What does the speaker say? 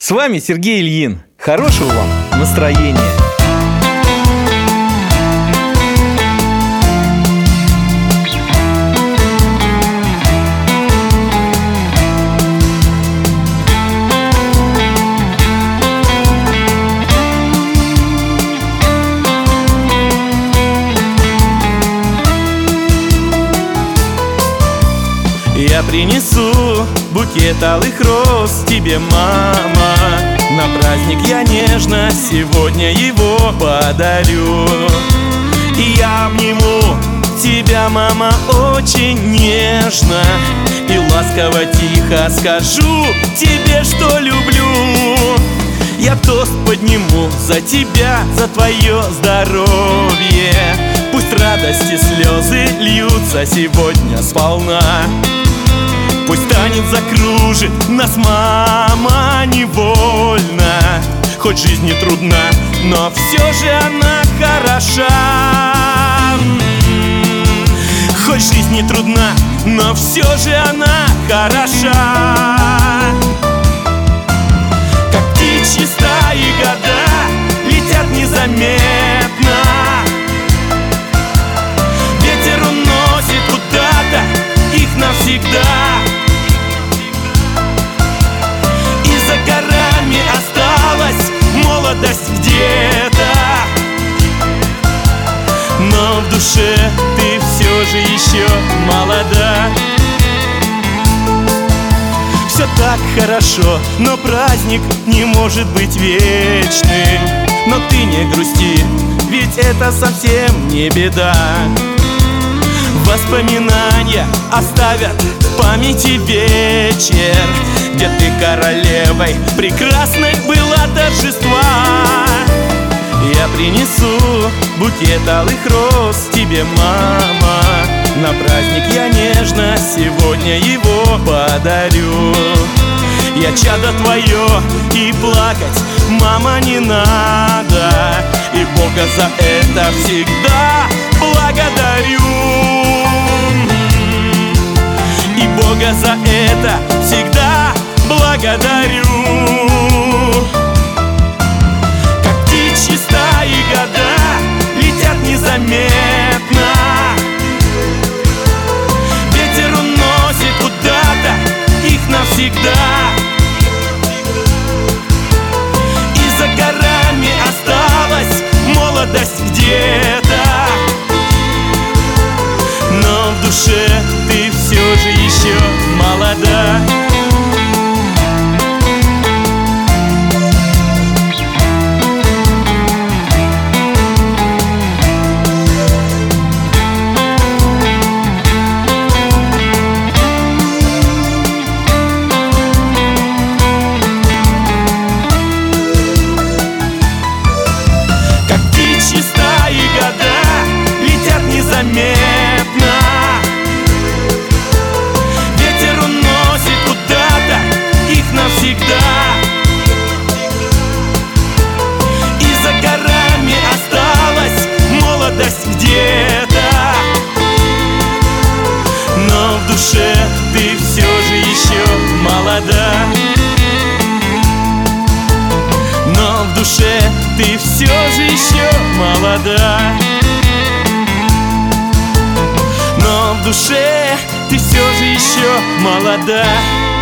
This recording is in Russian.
С вами Сергей Ильин. Хорошего вам настроения. Я принесу букет алых роз тебе, мама. На праздник я нежно сегодня его подарю. И я обниму тебя, мама, очень нежно. И ласково тихо скажу тебе, что люблю. Я тост подниму за тебя, за твое здоровье. Пусть радости слезы льются сегодня сполна. Пусть танец закружит нас, мама, невольно. Хоть жизнь не трудна, но все же она хороша. Хоть жизнь не трудна, но все же она хороша. Как птичьи стаи года летят незаметно. Ветер уносит куда-то их навсегда. Молодость где-то, но в душе ты все же еще молода. Все так хорошо, но праздник не может быть вечным. Но ты не грусти, ведь это совсем не беда. Воспоминания оставят в памяти вечер, где ты королевой прекрасной была торжества. Я принесу букет алых роз тебе, мама. На праздник я нежно сегодня его подарю. Я чадо твое, и плакать, мама, не надо. И Бога за это всегда благодарю. И Бога за это всегда благодарю. Как птичьи стаи года летят незаметно. Ветер уносит куда-то их навсегда. И за горами осталась молодость где-то, но в душе ты все же еще молода. Незаметно. Ветер уносит куда-то их навсегда. И за горами осталась молодость где-то, но в душе ты все же еще молода. Но в душе ты все же еще молода. Но в душе ты все же еще молода.